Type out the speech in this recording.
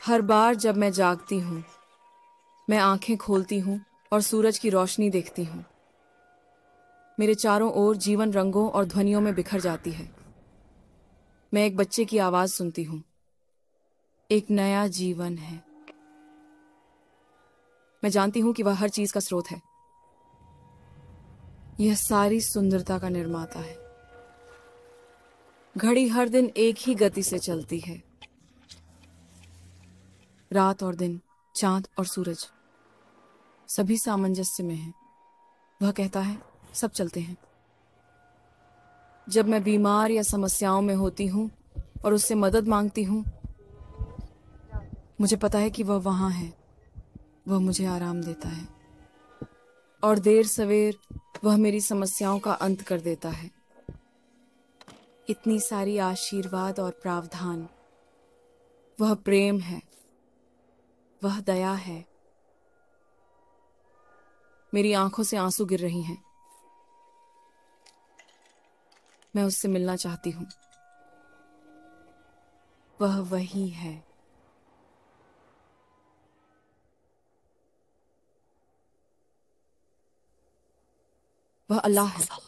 हर बार जब मैं जागती हूँ, मैं आंखें खोलती हूँ और सूरज की रोशनी देखती हूँ। मेरे चारों ओर जीवन रंगों और ध्वनियों में बिखर जाती है। मैं एक बच्चे की आवाज सुनती हूँ। एक नया जीवन है। मैं जानती हूँ कि वह हर चीज का स्रोत है। यह सारी सुंदरता का निर्माता है। घड़ी हर दिन एक ही गति से चलती है। रात और दिन, चांद और सूरज सभी सामंजस्य में हैं। वह कहता है, सब चलते हैं। जब मैं बीमार या समस्याओं में होती हूँ और उससे मदद मांगती हूँ, मुझे पता है कि वह वहां है। वह मुझे आराम देता है और देर सवेर वह मेरी समस्याओं का अंत कर देता है। इतनी सारी आशीर्वाद और प्रावधान। वह प्रेम है, वह दया है। मेरी आंखों से आंसू गिर रही हैं। मैं उससे मिलना चाहती हूँ। वह वही है। वह अल्लाह है।